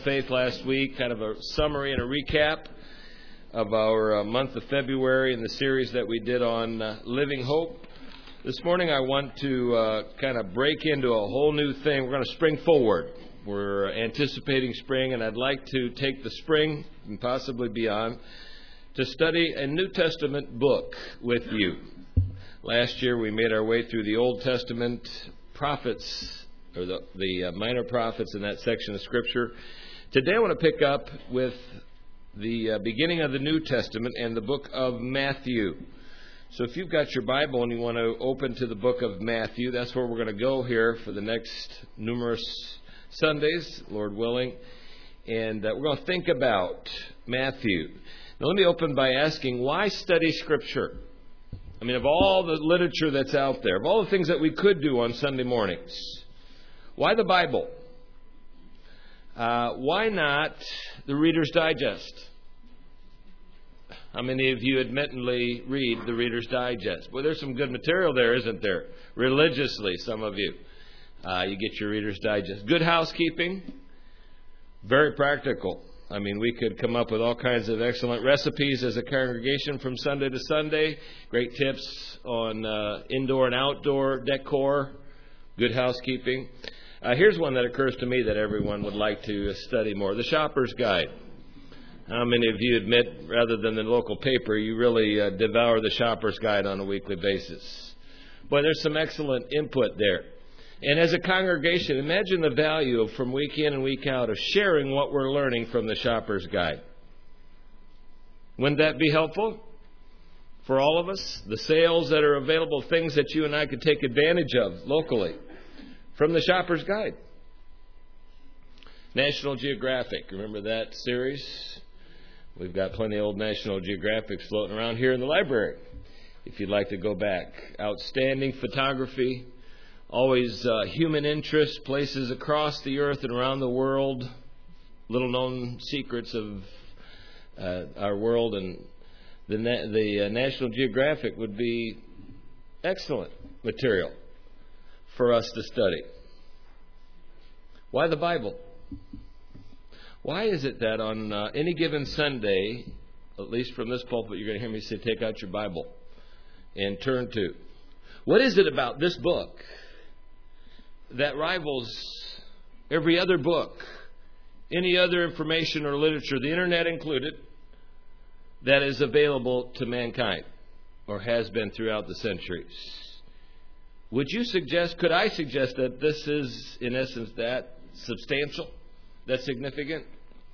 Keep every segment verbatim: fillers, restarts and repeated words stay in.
Faith last week, kind of a summary and a recap of our uh, month of February and the series that we did on uh, Living Hope. This morning I want to uh, kind of break into a whole new thing. We're going to spring forward. We're anticipating spring, and I'd like to take the spring and possibly beyond to study a New Testament book with you. Last year we made our way through the Old Testament prophets, or the, the uh, minor prophets in that section of Scripture. Today I want to pick up with the uh, beginning of the New Testament and the book of Matthew. So if you've got your Bible and you want to open to the book of Matthew, that's where we're going to go here for the next numerous Sundays, Lord willing. And uh, we're going to think about Matthew. Now let me open by asking, why study Scripture? I mean, of all the literature that's out there, of all the things that we could do on Sunday mornings, why the Bible? Uh, why not the Reader's Digest? How many of you admittedly read the Reader's Digest? Well, there's some good material there, isn't there? Religiously, some of you. Uh, you get your Reader's Digest. Good housekeeping. Very practical. I mean, we could come up with all kinds of excellent recipes as a congregation from Sunday to Sunday. Great tips on uh, indoor and outdoor decor. Good housekeeping. Uh, here's one that occurs to me that everyone would like to study more. The Shopper's Guide. How many of you admit, rather than the local paper, you really uh, devour the Shopper's Guide on a weekly basis? Boy, there's some excellent input there. And as a congregation, imagine the value of, from week in and week out, of sharing what we're learning from the Shopper's Guide. Wouldn't that be helpful for all of us? The sales that are available, things that you and I could take advantage of locally from the Shopper's Guide. National Geographic. Remember that series? We've got plenty of old National Geographics floating around here in the library if you'd like to go back. Outstanding photography. Always uh, human interest, places across the earth and around the world, little known secrets of uh, our world, and the, na- the uh, National Geographic would be excellent material for us to study. Why the Bible? Why is it that on uh, any given Sunday, at least from this pulpit, you're going to hear me say, take out your Bible and turn to? What is it about this book that rivals every other book, any other information or literature, the internet included, that is available to mankind or has been throughout the centuries? Would you suggest, could I suggest that this is, in essence, that substantial, that significant?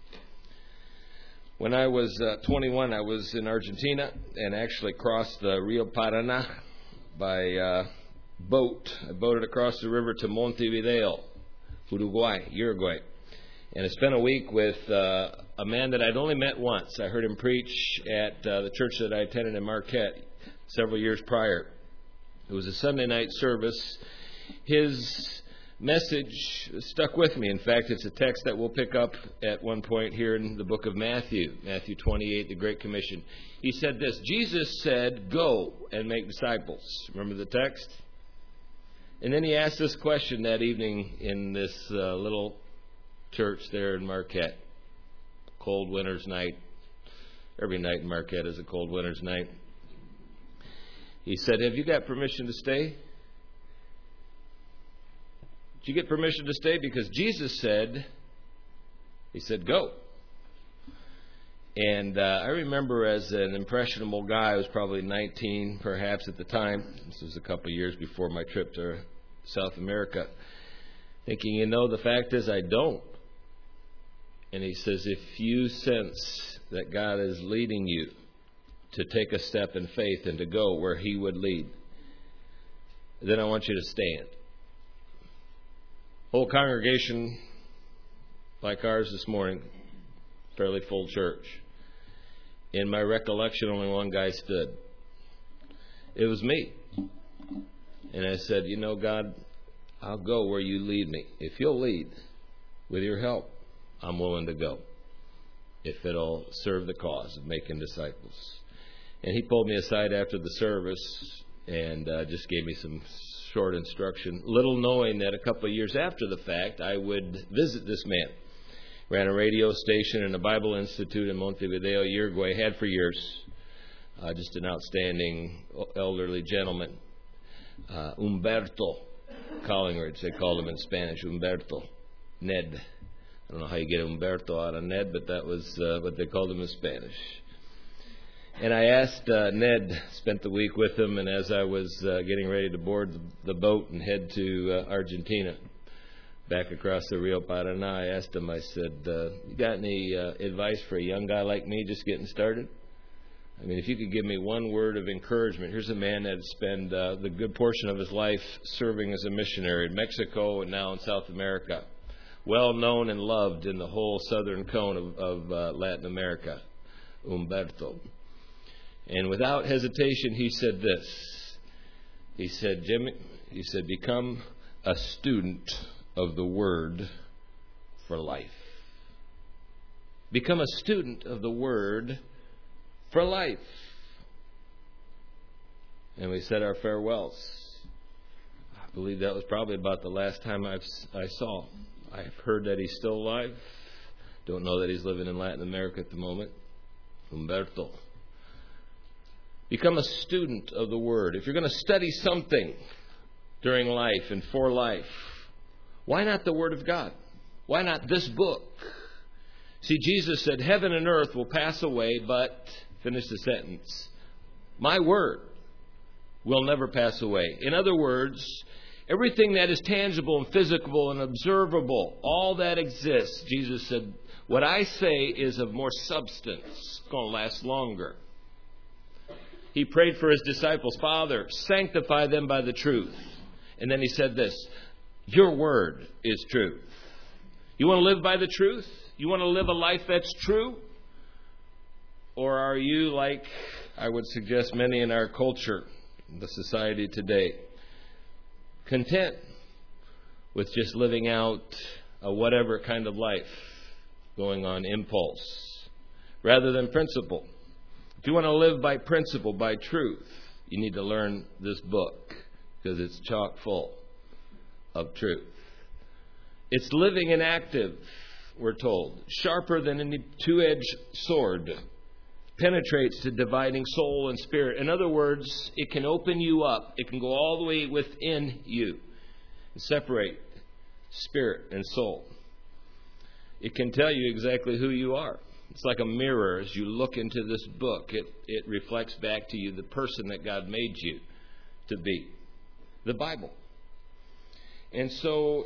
When I was uh, twenty-one, I was in Argentina and actually crossed the Rio Paraná by uh, boat. I boated across the river to Montevideo, Uruguay, Uruguay. And I spent a week with uh, a man that I'd only met once. I heard him preach at uh, the church that I attended in Marquette several years prior. It was a Sunday night service. His message stuck with me. In fact, it's a text that we'll pick up at one point here in the book of Matthew, Matthew twenty-eight, the Great Commission. He said this: Jesus said, "Go and make disciples." Remember the text? And then he asked this question that evening in this uh, little church there in Marquette. Cold winter's night. Every night in Marquette is a cold winter's night. He said, "Have you got permission to stay?" Did you get permission to stay? Because Jesus said, he said, "Go." And uh, I remember as an impressionable guy, I was probably nineteen perhaps at the time. This was a couple of years before my trip to South America. Thinking, you know, the fact is I don't. And he says, if you sense that God is leading you to take a step in faith and to go where He would lead, then I want you to stand. Whole congregation like ours this morning, fairly full church. In my recollection, only one guy stood. It was me. And I said, you know, God, I'll go where you lead me. If you'll lead with your help, I'm willing to go. If it'll serve the cause of making disciples. And he pulled me aside after the service and uh, just gave me some short instruction, little knowing that a couple of years after the fact, I would visit this man Ran a radio station and a Bible Institute in Montevideo, Uruguay. Had for years. Uh, just an outstanding elderly gentleman. Uh, Humberto Collingridge, they called him in Spanish. Humberto. Ned. I don't know how you get Humberto out of Ned, but that was uh, what they called him in Spanish. And I asked uh, Ned, spent the week with him, and as I was uh, getting ready to board the, the boat and head to uh, Argentina, back across the Rio Paraná, I asked him, I said, uh, you got any uh, advice for a young guy like me just getting started? I mean, if you could give me one word of encouragement. Here's a man that had spent uh, the good portion of his life serving as a missionary in Mexico and now in South America. Well known and loved in the whole southern cone of, of uh, Latin America, Humberto. And without hesitation, he said this. He said, Jimmy, he said, become a student of the Word for life. Become a student of the Word for life. And we said our farewells. I believe that was probably about the last time I've, I saw. I've heard that he's still alive. Don't know that he's living in Latin America at the moment. Humberto. Become a student of the Word. If you're going to study something during life and for life, why not the Word of God? Why not this book? See, Jesus said, heaven and earth will pass away, but, finish the sentence, my Word will never pass away. In other words, everything that is tangible and physical and observable, all that exists, Jesus said, what I say is of more substance. It's going to last longer. He prayed for his disciples, Father, sanctify them by the truth. And then he said this, your word is truth. You want to live by the truth? You want to live a life that's true? Or are you like, I would suggest, many in our culture, the society today, content with just living out a whatever kind of life, going on impulse, rather than principle? If you want to live by principle, by truth, you need to learn this book because it's chock full of truth. It's living and active, we're told, sharper than any two-edged sword, penetrates to dividing soul and spirit. In other words, it can open you up. It can go all the way within you and separate spirit and soul. It can tell you exactly who you are. It's like a mirror. As you look into this book, it, it reflects back to you the person that God made you to be, the Bible. And so,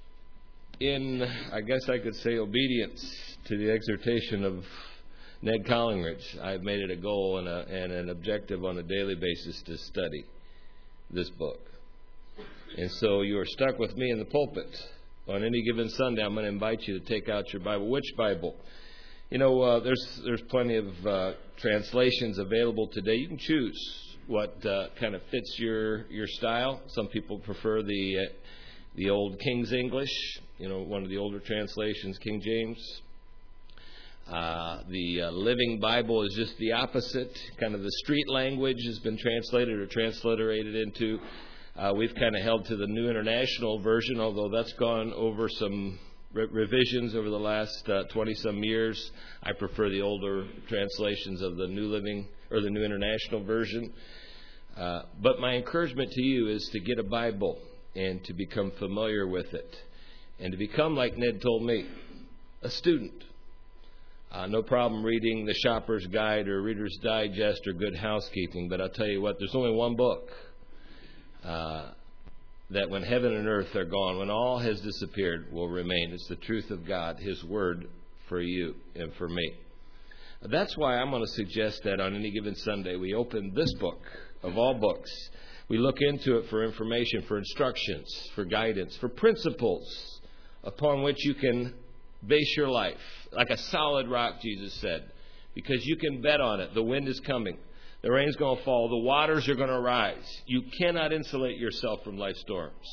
in, I guess I could say, obedience to the exhortation of Ned Collingridge, I've made it a goal and, a, and an objective on a daily basis to study this book. And so you are stuck with me in the pulpit. On any given Sunday, I'm going to invite you to take out your Bible. Which Bible? You know, uh, there's there's plenty of uh, translations available today. You can choose what uh, kind of fits your your style. Some people prefer the uh, the old King's English. You know, one of the older translations, King James. Uh, the uh, Living Bible is just the opposite. Kind of the street language has been translated or transliterated into. Uh, we've kind of held to the New International Version, although that's gone over some re- revisions over the last uh, twenty-some years. I prefer the older translations of the New Living or the New International Version. Uh, but my encouragement to you is to get a Bible and to become familiar with it and to become, like Ned told me, a student. Uh, no problem reading the Shopper's Guide or Reader's Digest or Good Housekeeping, but I'll tell you what, there's only one book uh, that when heaven and earth are gone, when all has disappeared, will remain. It's the truth of God, His Word for you and for me. That's why I'm going to suggest that on any given Sunday we open this book of all books. We look into it for information, for instructions, for guidance, for principles upon which you can base your life. Like a solid rock, Jesus said, because you can bet on it. The wind is coming. The rain's going to fall. The waters are going to rise. You cannot insulate yourself from life's storms.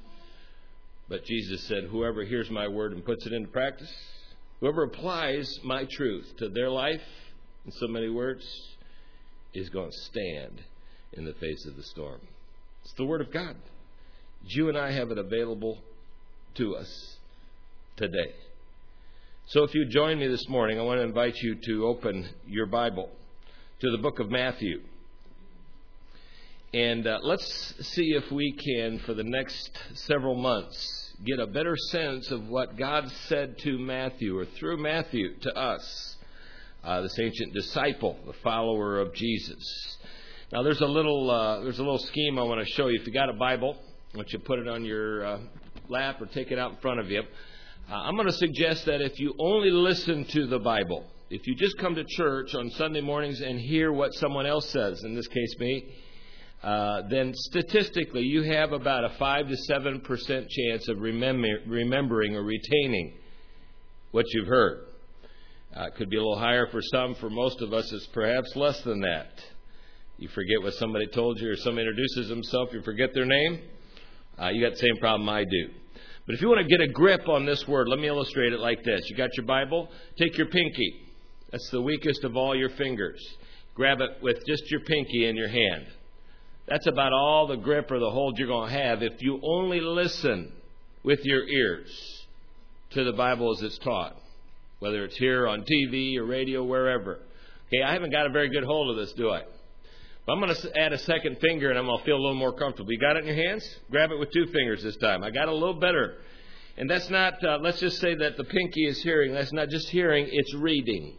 But Jesus said, whoever hears my word and puts it into practice, whoever applies my truth to their life, in so many words, is going to stand in the face of the storm. It's the Word of God. You and I have it available to us today. So if you join me this morning, I want to invite you to open your Bible to the book of Matthew. And uh, let's see if we can, for the next several months, get a better sense of what God said to Matthew, or through Matthew to us, uh, this ancient disciple, the follower of Jesus. Now, there's a little uh, there's a little scheme I want to show you. If you got a Bible, I want you to put it on your uh, lap or take it out in front of you. Uh, I'm going to suggest that if you only listen to the Bible, if you just come to church on Sunday mornings and hear what someone else says, in this case me, uh, then statistically you have about a five to seven percent chance of remember, remembering or retaining what you've heard. Uh, it could be a little higher for some. For most of us, it's perhaps less than that. You forget what somebody told you, or somebody introduces themselves, you forget their name. Uh, you got the same problem I do. But if you want to get a grip on this word, let me illustrate it like this. You got your Bible? Take your pinky. That's the weakest of all your fingers. Grab it with just your pinky in your hand. That's about all the grip or the hold you're going to have if you only listen with your ears to the Bible as it's taught, whether it's here on T V or radio, wherever. Okay, I haven't got a very good hold of this, do I? But I'm going to add a second finger, and I'm going to feel a little more comfortable. You got it in your hands? Grab it with two fingers this time. I got a little better. And that's not, uh, let's just say that the pinky is hearing. That's not just hearing, it's reading.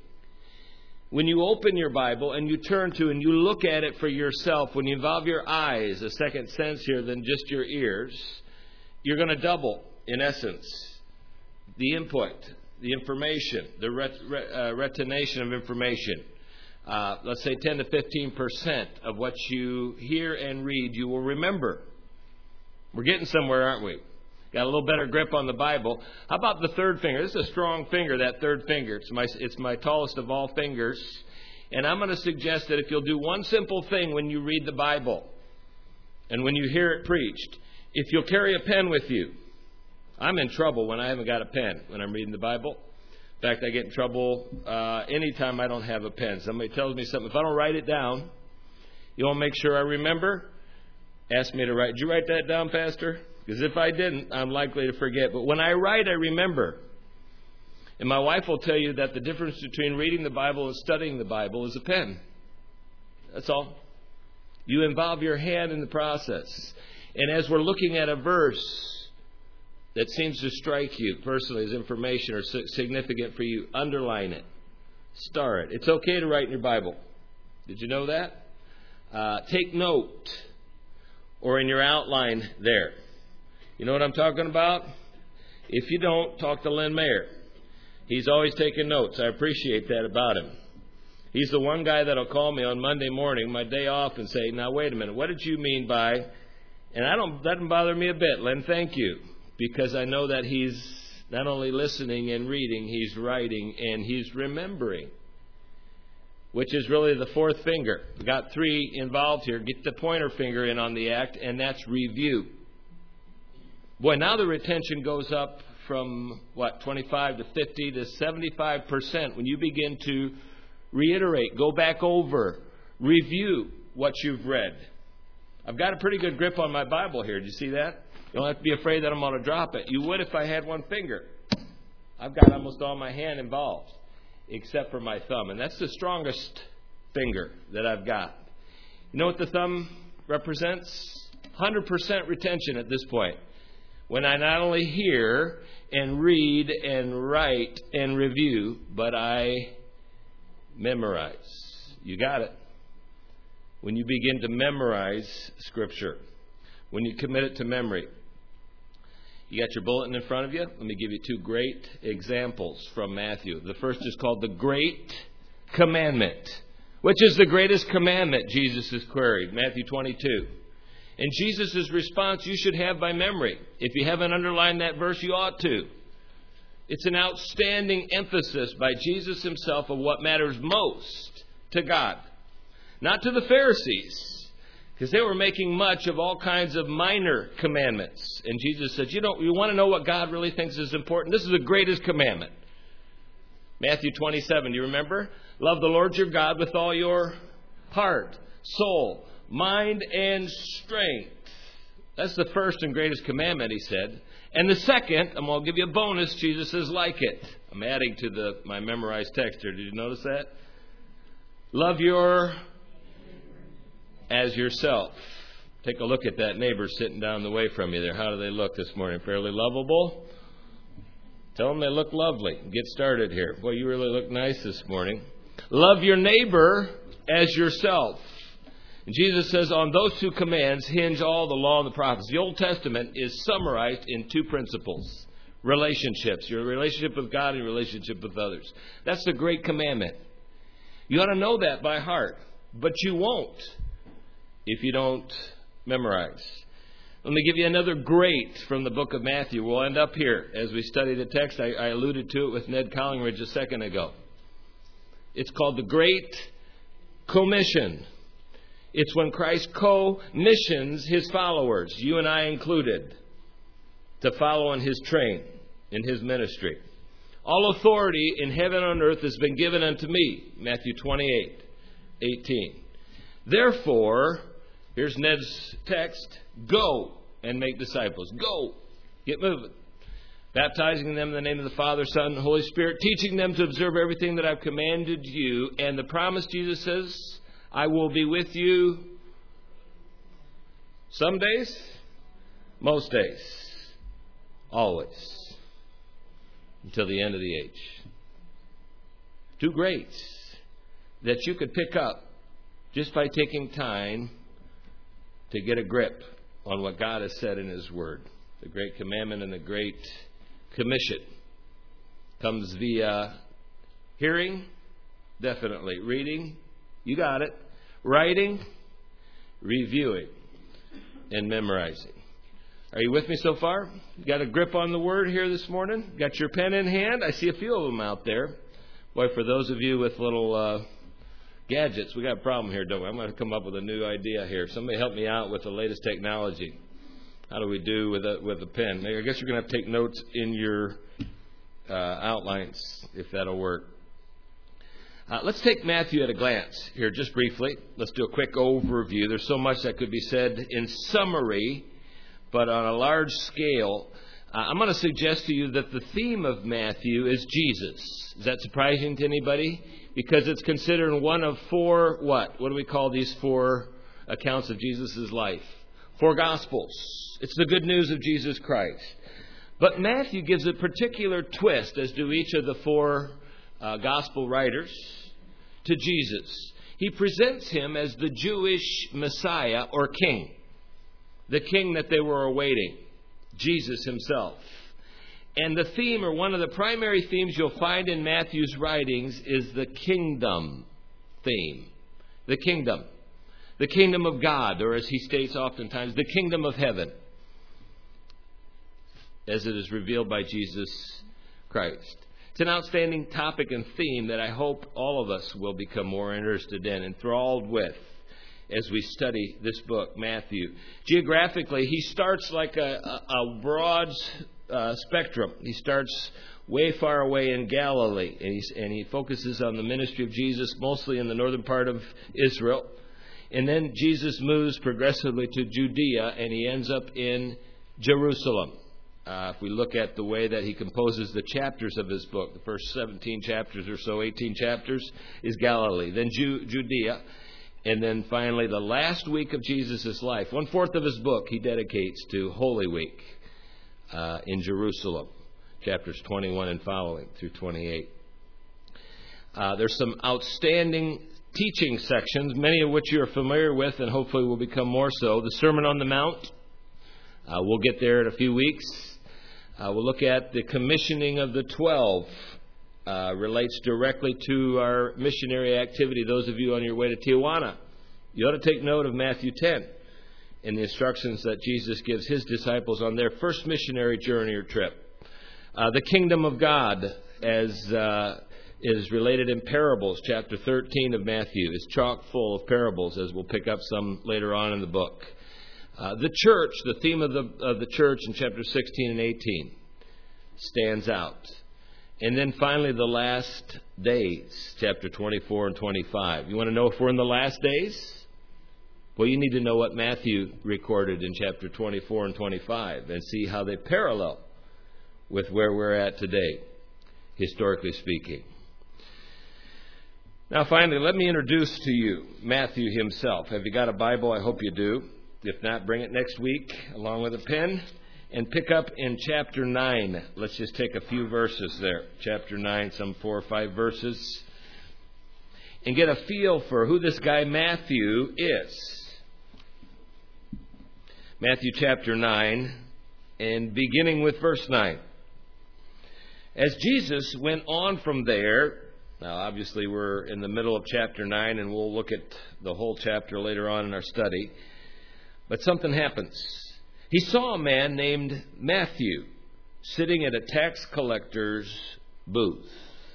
When you open your Bible and you turn to and you look at it for yourself, when you involve your eyes, a second sense here than just your ears, you're going to double, in essence, the input, the information, the ret- uh, retention of information. Uh, let's say ten to fifteen percent of what you hear and read, you will remember. We're getting somewhere, aren't we? Got a little better grip on the Bible. How about the third finger? This is a strong finger, that third finger. It's my, it's my tallest of all fingers. And I'm going to suggest that if you'll do one simple thing when you read the Bible and when you hear it preached, if you'll carry a pen with you. I'm in trouble when I haven't got a pen when I'm reading the Bible. In fact, I get in trouble uh, anytime I don't have a pen. Somebody tells me something. If I don't write it down, you want to make sure I remember? Ask me to write. Did you write that down, Pastor? Because if I didn't, I'm likely to forget. But when I write, I remember. And my wife will tell you that the difference between reading the Bible and studying the Bible is a pen. That's all. You involve your hand in the process. And as we're looking at a verse that seems to strike you personally as information or significant for you, underline it. Star it. It's okay to write in your Bible. Did you know that? Uh, take note or in your outline there. You know what I'm talking about? If you don't, talk to Len Mayer. He's always taking notes. I appreciate that about him. He's the one guy that'll call me on Monday morning, my day off, and say, now wait a minute, what did you mean by... And I don't, that doesn't bother me a bit, Len, thank you. Because I know that he's not only listening and reading, he's writing and he's remembering, which is really the fourth finger. We've got three involved here. Get the pointer finger in on the act, and that's review. Boy, now the retention goes up from, what, twenty-five to fifty to seventy-five percent when you begin to reiterate, go back over, review what you've read. I've got a pretty good grip on my Bible here. Did you see that? You don't have to be afraid that I'm going to drop it. You would if I had one finger. I've got almost all my hand involved, except for my thumb. And that's the strongest finger that I've got. You know what the thumb represents? one hundred percent retention at this point. When I not only hear and read and write and review, but I memorize. You got it. When you begin to memorize Scripture, when you commit it to memory. You got your bulletin in front of you? Let me give you two great examples from Matthew. The first is called the Great Commandment. Which is the greatest commandment? Jesus has queried. Matthew twenty-two. And Jesus' response you should have by memory. If you haven't underlined that verse, you ought to. It's an outstanding emphasis by Jesus himself of what matters most to God. Not to the Pharisees. Because they were making much of all kinds of minor commandments. And Jesus said, you know, you want to know what God really thinks is important? This is the greatest commandment. Matthew twenty-seven, do you remember? Love the Lord your God with all your heart, soul, mind, and strength. That's the first and greatest commandment, he said. And the second, I'm going to give you a bonus, Jesus says, like it. I'm adding to the my memorized text here. Did you notice that? Love your as yourself. Take a look at that neighbor sitting down the way from you there. How do they look this morning? Fairly lovable? Tell them they look lovely. Get started here. Boy, you really look nice this morning. Love your neighbor as yourself. And Jesus says on those two commands hinge all the law and the prophets. The Old Testament is summarized in two principles. Relationships. Your relationship with God and your relationship with others. That's the great commandment. You ought to know that by heart. But you won't if you don't memorize. Let me give you another great from the book of Matthew. We'll end up here as we study the text. I, I alluded to it with Ned Collingridge a second ago. It's called the Great Commission. It's when Christ co-missions his followers, you and I included, to follow in his train, in his ministry. All authority in heaven and on earth has been given unto me. Matthew twenty-eight, eighteen. Therefore, here's Ned's text. Go and make disciples. Go. Get moving. Baptizing them in the name of the Father, Son, and Holy Spirit. Teaching them to observe everything that I've commanded you. And the promise, Jesus says, I will be with you some days, most days, always, until the end of the age. Two greats that you could pick up just by taking time to get a grip on what God has said in his word. The Great Commandment and the Great Commission comes via hearing, definitely. Reading, you got it. Writing, reviewing, and memorizing. Are you with me so far? You got a grip on the word here this morning? Got your pen in hand? I see a few of them out there. Boy, for those of you with little uh, gadgets, we got a problem here, don't we? I'm going to come up with a new idea here. Somebody help me out with the latest technology. How do we do with a, with a pen? I guess you're going to have to take notes in your uh, outlines, if that'll work. Uh, let's take Matthew at a glance here just briefly. Let's do a quick overview. There's so much that could be said in summary, but on a large scale, uh, I'm going to suggest to you that the theme of Matthew is Jesus. Is that surprising to anybody? Because it's considered one of four, what? What do we call these four accounts of Jesus' life? Four Gospels. It's the good news of Jesus Christ. But Matthew gives a particular twist, as do each of the four uh, Gospel writers, to Jesus. He presents him as the Jewish Messiah or King. The King that they were awaiting. Jesus himself. And the theme, or one of the primary themes you'll find in Matthew's writings, is the kingdom theme. The kingdom. The kingdom of God, or as he states oftentimes, the kingdom of heaven, as it is revealed by Jesus Christ. It's an outstanding topic and theme that I hope all of us will become more interested in, enthralled with, as we study this book, Matthew. Geographically, he starts like a, a, a broad uh, spectrum. He starts way far away in Galilee, and, he's, and he focuses on the ministry of Jesus, mostly in the northern part of Israel. And then Jesus moves progressively to Judea, and he ends up in Jerusalem. Uh, if we look at the way that he composes the chapters of his book, the first seventeen chapters or so, eighteen chapters, is Galilee. Then Ju- Judea. And then finally, the last week of Jesus' life, one-fourth of his book, he dedicates to Holy Week uh, in Jerusalem, chapters twenty-one and following through twenty-eight. Uh, there's some outstanding teaching sections, many of which you're familiar with and hopefully will become more so. The Sermon on the Mount, uh, we'll get there in a few weeks. Uh, we'll look at the commissioning of the twelve. Uh, relates directly to our missionary activity. Those of you on your way to Tijuana, you ought to take note of Matthew ten and the instructions that Jesus gives his disciples on their first missionary journey or trip. Uh, the kingdom of God, as uh, is related in parables, chapter thirteen of Matthew, is chock full of parables, as we'll pick up some later on in the book. Uh, the church, the theme of the of the church in chapter sixteen and eighteen, stands out. And then finally, the last days, chapter twenty-four and twenty-five. You want to know if we're in the last days? Well, you need to know what Matthew recorded in chapter twenty-four and twenty-five and see how they parallel with where we're at today, historically speaking. Now, finally, let me introduce to you Matthew himself. Have you got a Bible? I hope you do. If not, bring it next week along with a pen and pick up in chapter nine. Let's just take a few verses there. Chapter nine, some four or five verses, and get a feel for who this guy Matthew is. Matthew chapter nine, and beginning with verse nine. As Jesus went on from there, now obviously we're in the middle of chapter nine, and we'll look at the whole chapter later on in our study, but something happens. He saw a man named Matthew sitting at a tax collector's booth.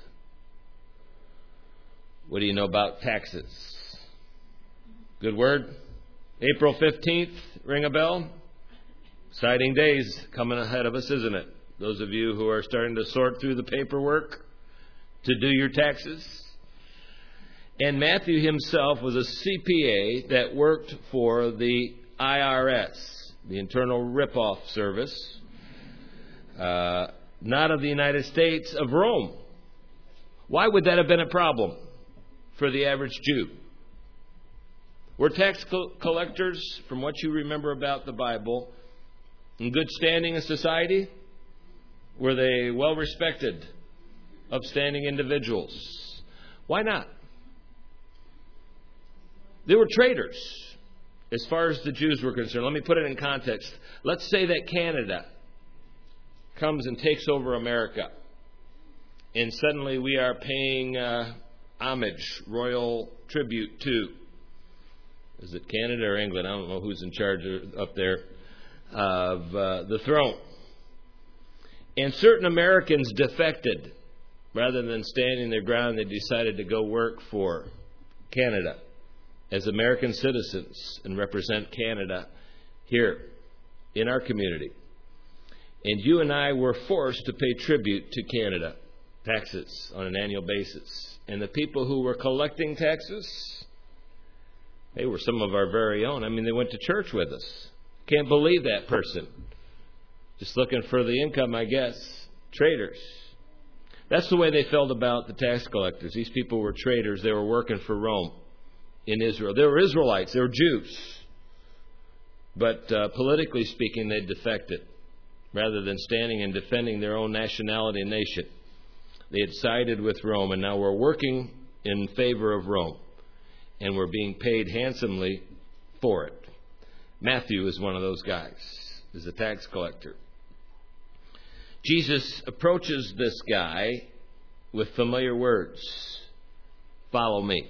What do you know about taxes? Good word? April fifteenth, ring a bell? Exciting days coming ahead of us, isn't it? Those of you who are starting to sort through the paperwork to do your taxes. And Matthew himself was a C P A that worked for the I R S, the Internal Rip-Off Service, uh, not of the United States, of Rome. Why would that have been a problem for the average Jew? Were tax collectors, from what you remember about the Bible, in good standing in society? Were they well respected, upstanding individuals? Why not? They were traitors as far as the Jews were concerned. Let me put it in context. Let's say that Canada comes and takes over America, and suddenly we are paying uh, homage, royal tribute to, is it Canada or England? I don't know who's in charge up there of uh, the throne. And certain Americans defected. Rather than standing their ground, they decided to go work for Canada as American citizens and represent Canada here in our community. And you and I were forced to pay tribute to Canada, taxes on an annual basis. And the people who were collecting taxes, they were some of our very own. I mean, they went to church with us. Can't believe that person. Just looking for the income, I guess. Traitors. That's the way they felt about the tax collectors. These people were traitors. They were working for Rome in Israel. They were Israelites. They were Jews. But uh, politically speaking, they defected. Rather than standing and defending their own nationality and nation, they had sided with Rome, and now we're working in favor of Rome. And we're being paid handsomely for it. Matthew is one of those guys. He's a tax collector. Jesus approaches this guy with familiar words. Follow me.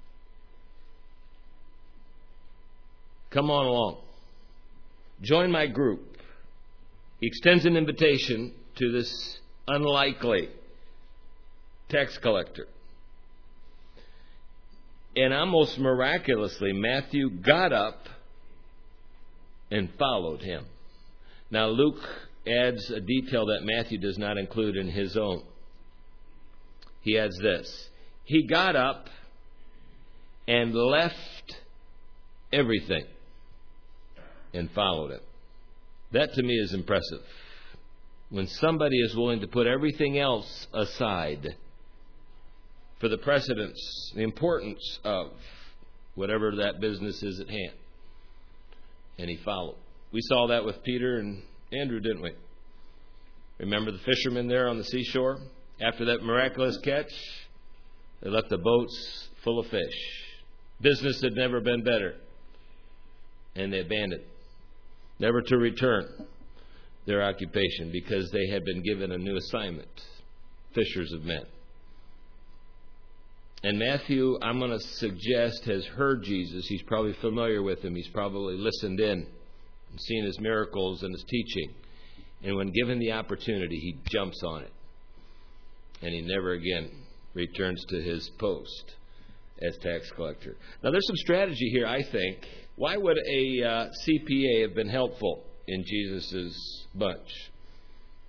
Come on along. Join my group. He extends an invitation to this unlikely tax collector. And almost miraculously, Matthew got up and followed him. Now, Luke adds a detail that Matthew does not include in his own. He adds this. He got up and left everything and followed him. That to me is impressive. When somebody is willing to put everything else aside for the precedence, the importance of whatever that business is at hand. And he followed. We saw that with Peter and Andrew, didn't we? Remember the fishermen there on the seashore? After that miraculous catch, they left the boats full of fish. Business had never been better. And they abandoned, never to return their occupation because they had been given a new assignment, fishers of men. And Matthew, I'm going to suggest, has heard Jesus. He's probably familiar with him. He's probably listened in and seen his miracles and his teaching. And when given the opportunity, he jumps on it. And he never again returns to his post as tax collector. Now, there's some strategy here, I think. Why would a uh, C P A have been helpful in Jesus' bunch?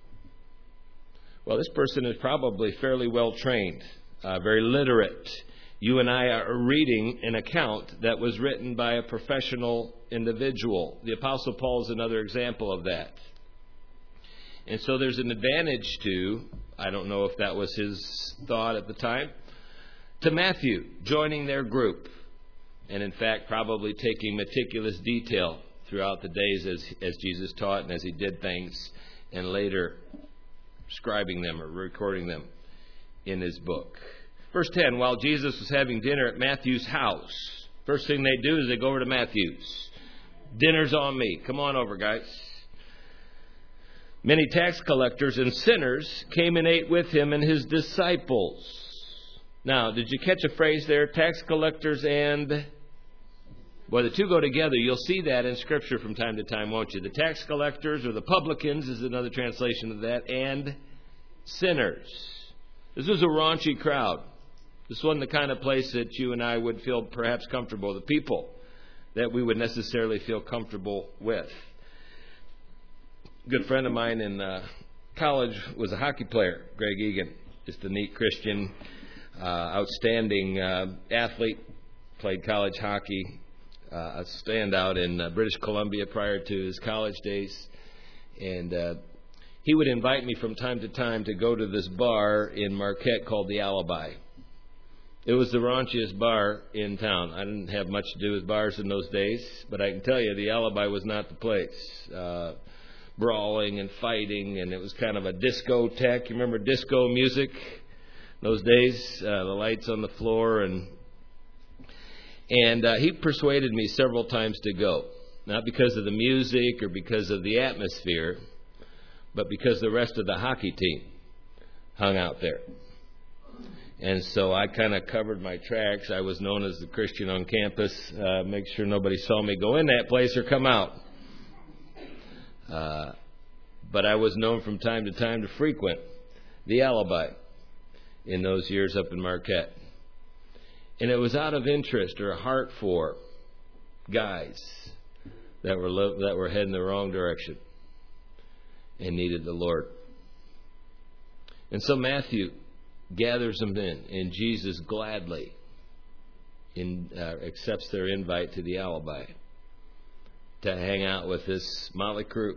Well, this person is probably fairly well trained, uh, very literate You and I are reading an account that was written by a professional individual. The Apostle Paul is another example of that. And so there's an advantage to, I don't know if that was his thought at the time, to Matthew joining their group. And in fact, probably taking meticulous detail throughout the days as, as Jesus taught and as he did things, and later scribing them or recording them in his book. Verse ten, while Jesus was having dinner at Matthew's house, first thing they do is they go over to Matthew's. Dinner's on me. Come on over, guys. Many tax collectors and sinners came and ate with him and his disciples. Now, did you catch a phrase there? Tax collectors and... Well, the two go together. You'll see that in Scripture from time to time, won't you? The tax collectors, or the publicans is another translation of that, and sinners. This was a raunchy crowd. This wasn't the kind of place that you and I would feel perhaps comfortable, the people that we would necessarily feel comfortable with. A good friend of mine in uh, college was a hockey player, Greg Egan. Just a neat Christian, uh, outstanding uh, athlete, played college hockey. Uh, a standout in uh, British Columbia prior to his college days. And uh, he would invite me from time to time to go to this bar in Marquette called the Alibi. It was the raunchiest bar in town. I didn't have much to do with bars in those days, but I can tell you the Alibi was not the place. Uh, brawling and fighting, and it was kind of a discotheque. You remember disco music? Those days, uh, the lights on the floor, and And uh, he persuaded me several times to go. Not because of the music or because of the atmosphere, but because the rest of the hockey team hung out there. And so I kind of covered my tracks. I was known as the Christian on campus. Uh, make sure nobody saw me go in that place or come out. Uh, but I was known from time to time to frequent the Alibi in those years up in Marquette. And it was out of interest or a heart for guys that were lo- that were heading the wrong direction and needed the Lord. And so Matthew gathers them in, and Jesus gladly in, uh, accepts their invite to the Alibi to hang out with this motley crew.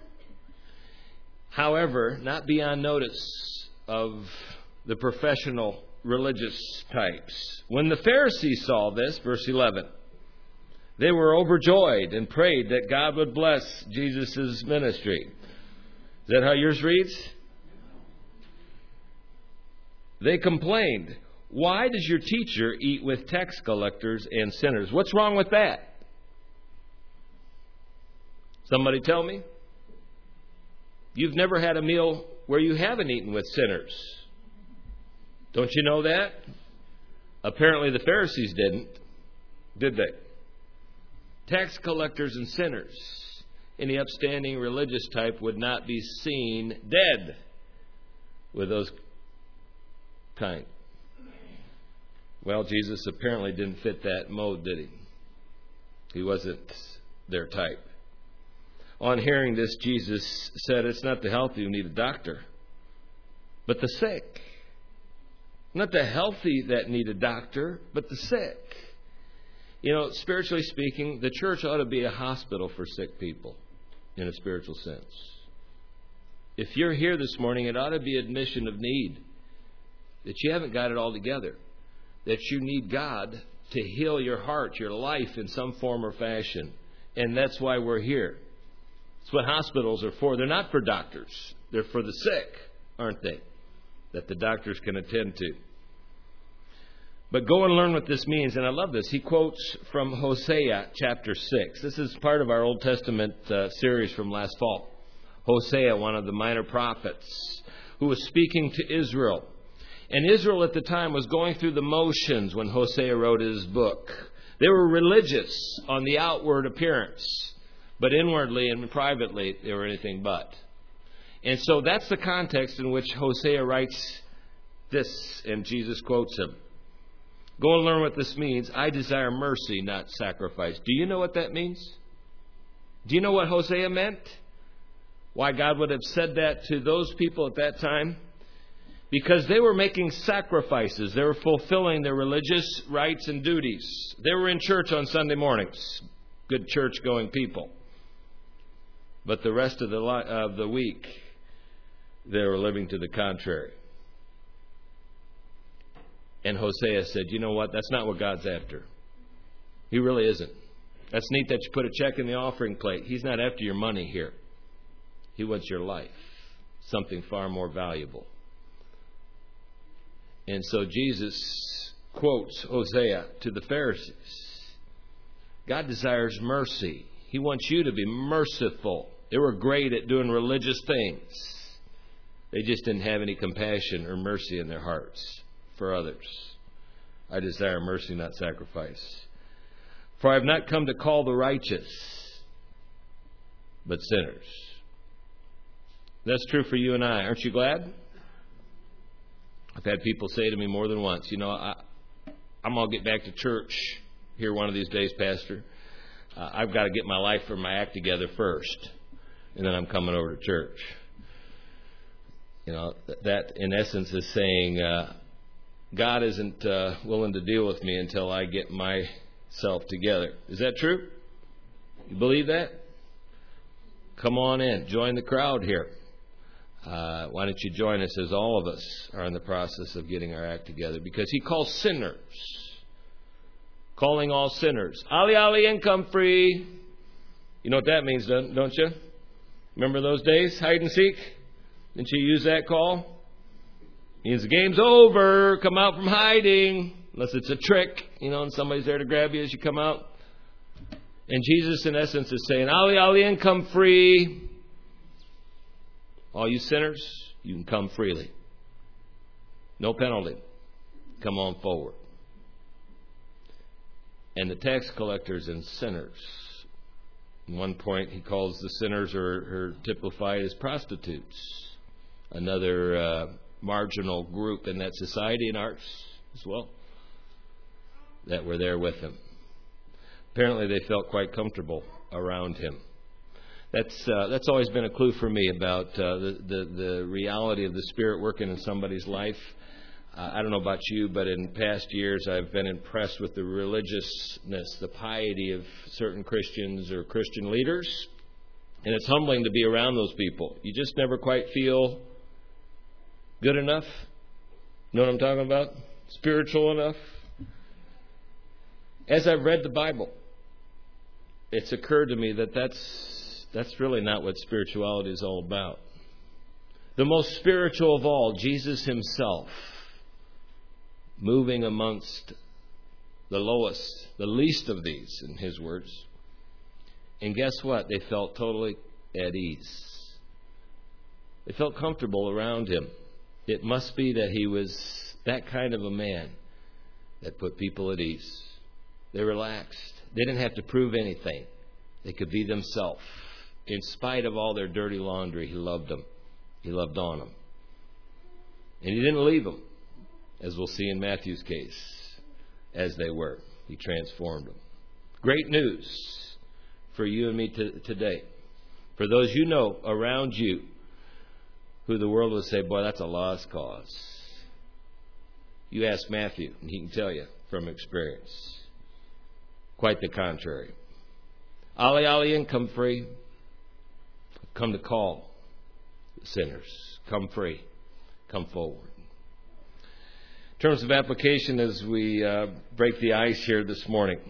However, not beyond notice of the professional religious types. When the Pharisees saw this, verse eleven, they were overjoyed and prayed that God would bless Jesus' ministry. Is that how yours reads? They complained, why does your teacher eat with tax collectors and sinners? What's wrong with that? Somebody tell me. You've never had a meal where you haven't eaten with sinners. Don't you know that? Apparently the Pharisees didn't, did they? Tax collectors and sinners, any upstanding religious type, would not be seen dead with those kind. Well, Jesus apparently didn't fit that mold, did he? He wasn't their type. On hearing this, Jesus said, it's not the healthy who need a doctor, but the sick. Not the healthy that need a doctor, but the sick. You know, spiritually speaking, the church ought to be a hospital for sick people in a spiritual sense. If you're here this morning, it ought to be admission of need. That you haven't got it all together. That you need God to heal your heart, your life in some form or fashion. And that's why we're here. That's what hospitals are for. They're not for doctors. They're for the sick, aren't they? That the doctors can attend to. But go and learn what this means. And I love this. He quotes from Hosea chapter six. This is part of our Old Testament uh, series from last fall. Hosea, one of the minor prophets, who was speaking to Israel. And Israel at the time was going through the motions when Hosea wrote his book. They were religious on the outward appearance, but inwardly and privately they were anything but. And so that's the context in which Hosea writes this, and Jesus quotes him. Go and learn what this means. I desire mercy, not sacrifice. Do you know what that means? Do you know what Hosea meant? Why God would have said that to those people at that time? because they were making sacrifices. They were fulfilling their religious rights and duties. They were in church on Sunday mornings. Good church-going people. But the rest of the, li- of the week, they were living to the contrary. And Hosea said, you know what? That's not what God's after. He really isn't. That's neat that you put a check in the offering plate. He's not after your money here. He wants your life. Something far more valuable. And so Jesus quotes Hosea to the Pharisees. God desires mercy. He wants you to be merciful. They were great at doing religious things. They just didn't have any compassion or mercy in their hearts for others. I desire mercy, not sacrifice. For I have not come to call the righteous, but sinners. That's true for you and I. Aren't you glad? I've had people say to me more than once, you know, I, I'm going to get back to church here one of these days, Pastor. Uh, I've got to get my life or my act together first, and then I'm coming over to church. You know, that in essence is saying uh, God isn't uh, willing to deal with me until I get myself together. Is that true? You believe that? Come on in. Join the crowd here. Uh, why don't you join us as all of us are in the process of getting our act together? Because He calls sinners. Calling all sinners. Ali, Ali, and come free. You know what that means, don't you? Remember those days? Hide and seek? Didn't you use that call? It means the game's over. Come out from hiding. Unless it's a trick, you know, and somebody's there to grab you as you come out. And Jesus, in essence, is saying, Ali, Ali, and come free. All you sinners, you can come freely. No penalty. Come on forward. And the tax collectors and sinners. At one point, he calls the sinners, or, or typified as prostitutes. Another uh, marginal group in that society and arts as well that were there with him. Apparently, they felt quite comfortable around him. That's uh, that's always been a clue for me about uh, the, the the reality of the Spirit working in somebody's life. Uh, I don't know about you, but in past years I've been impressed with the religiousness, the piety of certain Christians or Christian leaders. And it's humbling to be around those people. You just never quite feel good enough. Know what I'm talking about? Spiritual enough. As I've read the Bible, it's occurred to me that that's That's really not what spirituality is all about. The most spiritual of all, Jesus Himself, moving amongst the lowest, the least of these, in His words. And guess what? They felt totally at ease. They felt comfortable around Him. It must be that He was that kind of a man that put people at ease. They relaxed. They didn't have to prove anything. They could be themselves. In spite of all their dirty laundry, He loved them. He loved on them. And He didn't leave them, as we'll see in Matthew's case, as they were. He transformed them. Great news for you and me to, today. For those you know around you who the world will say, boy, that's a lost cause. You ask Matthew, and he can tell you from experience. Quite the contrary. Ali, Ali, and come free. Come to call sinners. Come free. Come forward. In terms of application, as we uh, break the ice here this morning,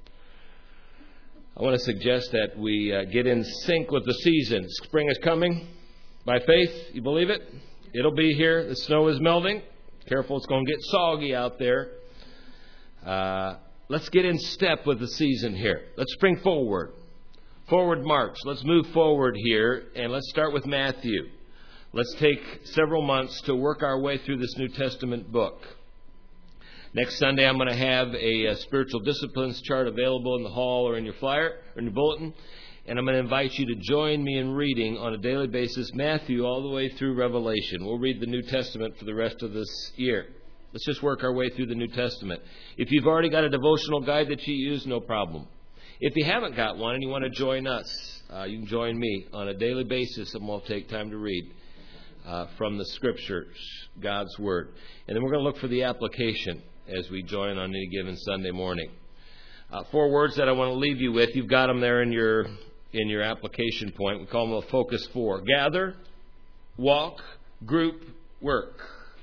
I want to suggest that we uh, get in sync with the seasons. Spring is coming. By faith, you believe it? It'll be here. The snow is melting. Careful, it's going to get soggy out there. Uh, let's get in step with the season here. Let's spring forward. Forward march. Let's move forward here, and let's start with Matthew. Let's take several months to work our way through this New Testament book. Next Sunday, I'm going to have a, a spiritual disciplines chart available in the hall or in your flyer or in your bulletin, and I'm going to invite you to join me in reading on a daily basis Matthew all the way through Revelation. We'll read the New Testament for the rest of this year. Let's just work our way through the New Testament. If you've already got a devotional guide that you use, no problem. If you haven't got one and you want to join us, uh, you can join me on a daily basis, and we'll take time to read. uh, from the Scriptures, God's Word. And then we're going to look for the application as we join on any given Sunday morning. Uh, four words that I want to leave you with. You've got them there in your in your application point. We call them a focus four. Gather, walk, group, work.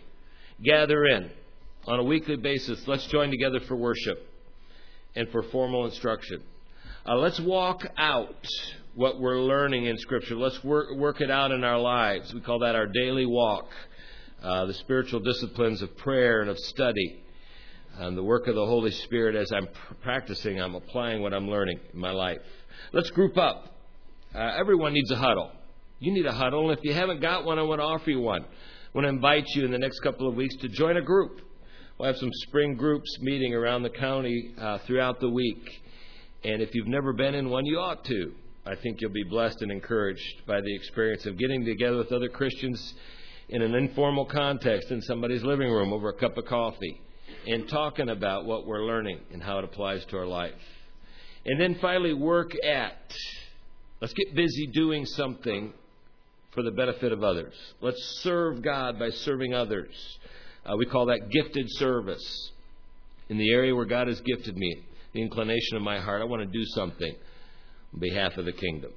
Gather in. On a weekly basis, let's join together for worship and for formal instruction. Uh, let's walk out what we're learning in Scripture. Let's work, work it out in our lives. We call that our daily walk. Uh, the spiritual disciplines of prayer and of study. And the work of the Holy Spirit as I'm pr- practicing, I'm applying what I'm learning in my life. Let's group up. Uh, everyone needs a huddle. You need a huddle. And if you haven't got one, I want to offer you one. I want to invite you in the next couple of weeks to join a group. We'll have some spring groups meeting around the county uh, throughout the week. And if you've never been in one, you ought to. I think you'll be blessed and encouraged by the experience of getting together with other Christians in an informal context in somebody's living room over a cup of coffee and talking about what we're learning and how it applies to our life. And then finally, work at. Let's get busy doing something for the benefit of others. Let's serve God by serving others. Uh, we call that gifted service. In the area where God has gifted me, the inclination of my heart, I want to do something on behalf of the kingdom.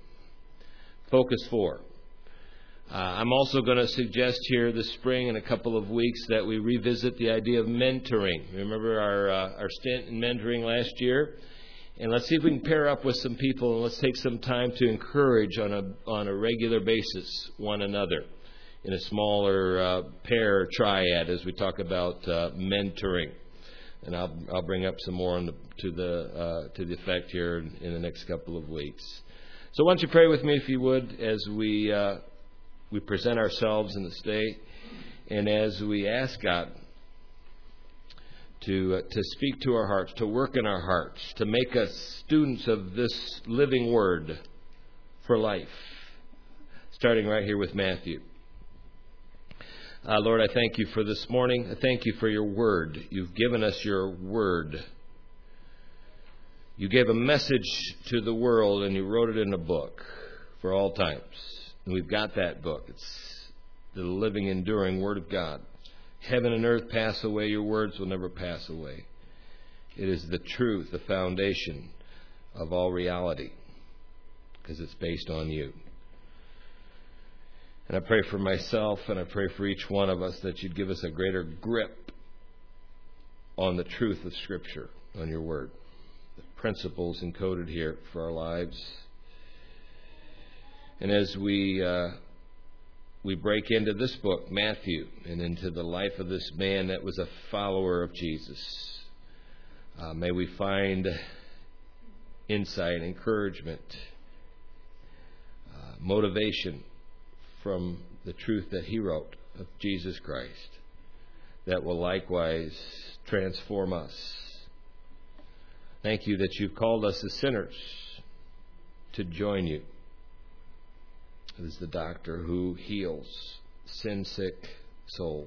Focus four. Uh, I'm also going to suggest here this spring in a couple of weeks that we revisit the idea of mentoring. Remember our uh, our stint in mentoring last year? And let's see if we can pair up with some people and let's take some time to encourage on a on a regular basis one another in a smaller uh, pair or triad as we talk about uh, mentoring. And I'll I'll bring up some more on the, to the uh, to the effect here in, in the next couple of weeks. So why don't you pray with me if you would as we uh, we present ourselves in this day, and as we ask God to uh, to speak to our hearts, to work in our hearts, to make us students of this living Word for life. Starting right here with Matthew. Uh, Lord, I thank you for this morning. I thank you for your Word. You've given us your Word. You gave a message to the world and you wrote it in a book for all times. And we've got that book. It's the living, enduring Word of God. Heaven and earth pass away. Your words will never pass away. It is the truth, the foundation of all reality, because it's based on you. And I pray for myself and I pray for each one of us that you'd give us a greater grip on the truth of Scripture, on your Word. The principles encoded here for our lives. And as we uh, we break into this book, Matthew, and into the life of this man that was a follower of Jesus, uh, may we find insight, encouragement, uh, motivation from the truth that he wrote of Jesus Christ that will likewise transform us. Thank you that you've called us as sinners to join you as the doctor who heals sin-sick souls.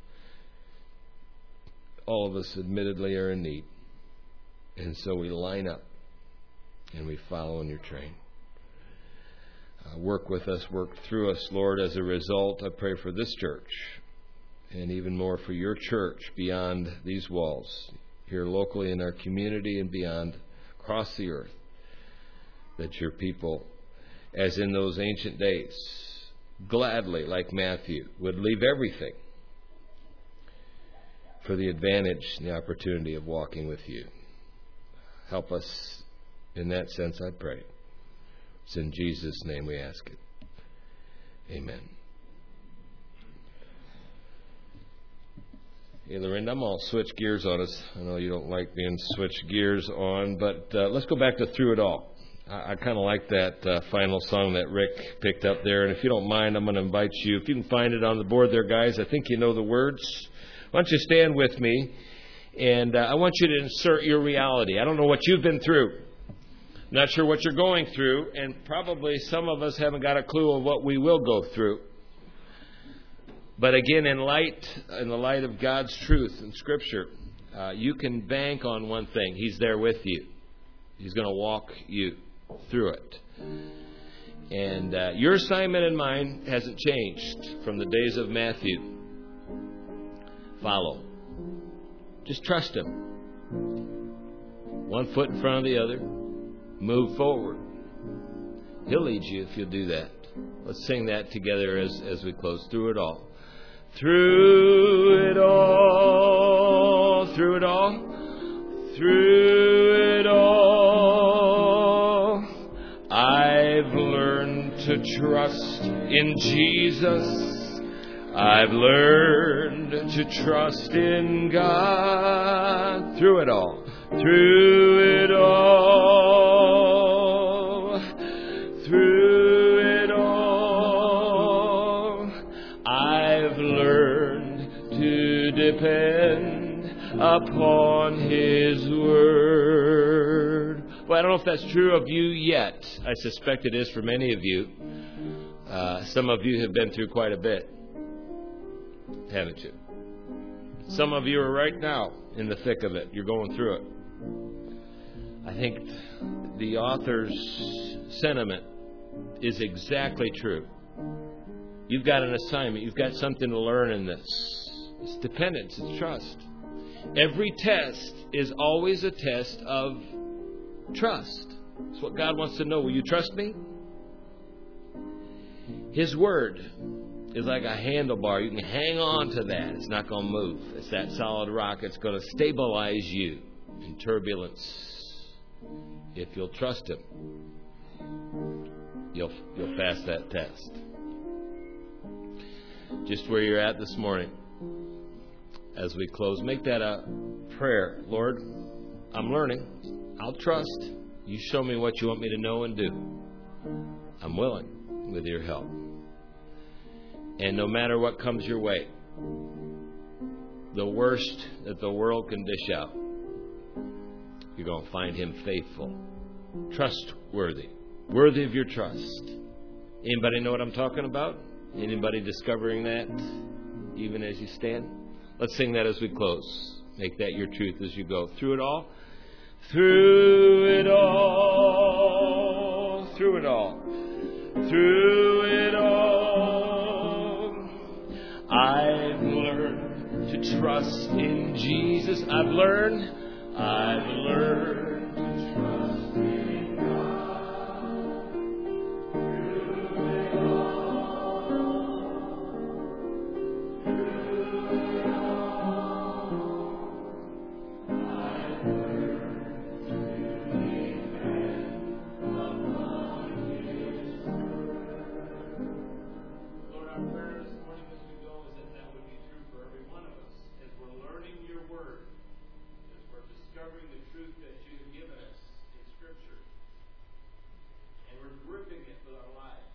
All of us admittedly are in need, and so we line up and we follow in your train. Uh, work with us, work through us, Lord. As a result, I pray for this church and even more for your church beyond these walls, here locally in our community and beyond, across the earth, that your people, as in those ancient days, gladly, like Matthew, would leave everything for the advantage and the opportunity of walking with you. Help us in that sense, I pray. It's in Jesus' name we ask it. Amen. Hey, Lorinda, I'm going to switch gears on us. I know you don't like being switched gears on, but uh, let's go back to Through It All. I, I kind of like that uh, final song that Rick picked up there. And if you don't mind, I'm going to invite you. If you can find it on the board there, guys, I think you know the words. Why don't you stand with me? And uh, I want you to insert your reality. I don't know what you've been through. Not sure what you're going through. And probably some of us haven't got a clue of what we will go through. But again, in light, in the light of God's truth and Scripture, uh, you can bank on one thing. He's there with you. He's going to walk you through it. And uh, your assignment and mine hasn't changed from the days of Matthew. Follow. Just trust Him. One foot in front of the other. Move forward. He'll lead you if you'll do that. Let's sing that together as, as we close. Through it all. Through it all. Through it all. Through it all. I've learned to trust in Jesus. I've learned to trust in God. Through it all. Through it all. Through it all. I've learned to depend upon His Word. Well, I don't know if that's true of you yet. I suspect it is for many of you. Uh, some of you have been through quite a bit, haven't you? Some of you are right now in the thick of it. You're going through it. I think the author's sentiment is exactly true. You've got an assignment. You've got something to learn in this. It's dependence. It's trust. Every test is always a test of trust. It's what God wants to know. Will you trust me? His Word is like a handlebar. You can hang on to that. It's not going to move. It's that solid rock. It's going to stabilize you in turbulence. If you'll trust Him, you'll you'll pass that test. Just where you're at this morning, as we close, make that a prayer. Lord, I'm learning. I'll trust. You show me what you want me to know and do. I'm willing with your help. And no matter what comes your way, the worst that the world can dish out, you're going to find Him faithful, trustworthy, worthy of your trust. Anybody know what I'm talking about? Anybody discovering that even as you stand? Let's sing that as we close. Make that your truth as you go. Through it all. Through it all. Through it all. Through it all. I've learned to trust in Jesus. I've learned. I've learned to trust in God. Through it all. Through it all. I've learned to depend upon His Word. Lord, our prayer this morning as we go is that that would be true for every one of us as we're learning your Word. We're discovering the truth that you have given us in Scripture. And we're gripping it with our lives.